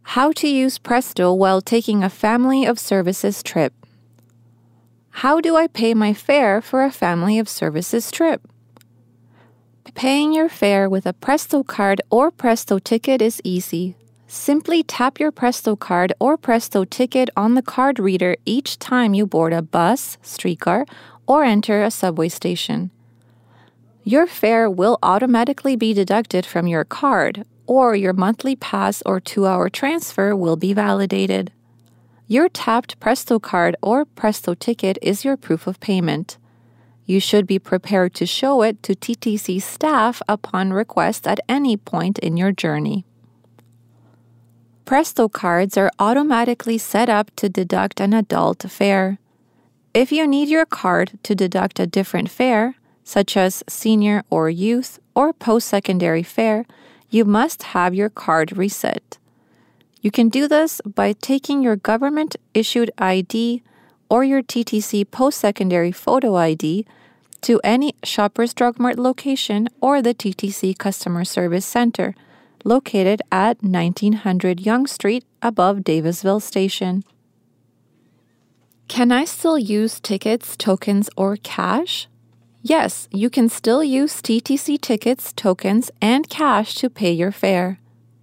How to use Presto while taking a family of services trip. How do I pay my fare for a family of services trip? Paying your fare with a Presto card or Presto ticket is easy. Simply tap your Presto card or Presto ticket on the card reader each time you board a bus, streetcar, or enter a subway station. Your fare will automatically be deducted from your card, or your monthly pass or 2-hour transfer will be validated. Your tapped Presto card or Presto ticket is your proof of payment. You should be prepared to show it to TTC staff upon request at any point in your journey. Presto cards are automatically set up to deduct an adult fare. If you need your card to deduct a different fare, such as senior or youth or post-secondary fare, you must have your card reset. You can do this by taking your government-issued ID or your TTC post-secondary photo ID to any Shoppers Drug Mart location or the TTC Customer Service Center, located at 1900 Yonge Street above Davisville Station. Can I still use tickets, tokens, or cash? Yes, you can still use TTC tickets, tokens, and cash to pay your fare.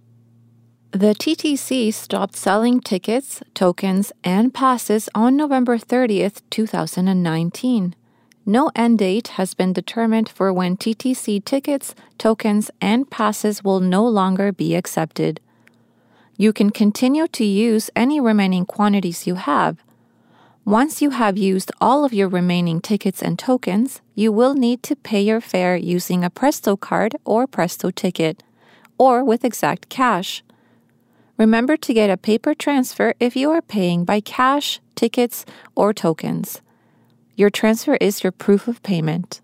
The TTC stopped selling tickets, tokens, and passes on November 30th, 2019. No end date has been determined for when TTC tickets, tokens, and passes will no longer be accepted. You can continue to use any remaining quantities you have. Once you have used all of your remaining tickets and tokens, you will need to pay your fare using a Presto card or Presto ticket, or with exact cash. Remember to get a paper transfer if you are paying by cash, tickets, or tokens. Your transfer is your proof of payment.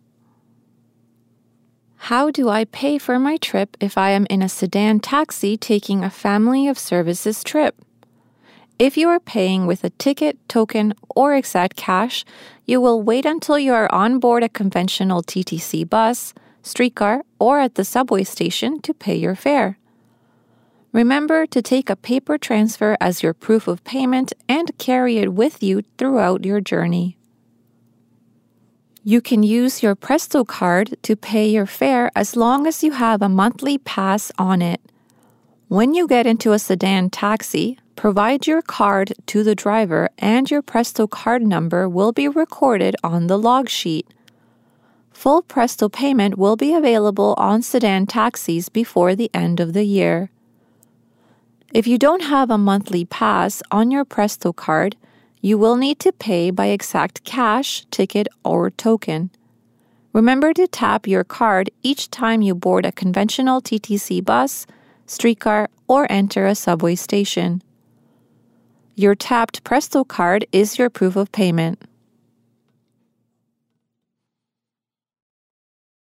How do I pay for my trip if I am in a sedan taxi taking a family of services trip? If you are paying with a ticket, token, or exact cash, you will wait until you are on board a conventional TTC bus, streetcar, or at the subway station to pay your fare. Remember to take a paper transfer as your proof of payment and carry it with you throughout your journey. You can use your Presto card to pay your fare as long as you have a monthly pass on it. When you get into a sedan taxi, provide your card to the driver and your Presto card number will be recorded on the log sheet. Full Presto payment will be available on sedan taxis before the end of the year. If you don't have a monthly pass on your Presto card, you will need to pay by exact cash, ticket, or token. Remember to tap your card each time you board a conventional TTC bus, streetcar, or enter a subway station. Your tapped Presto card is your proof of payment.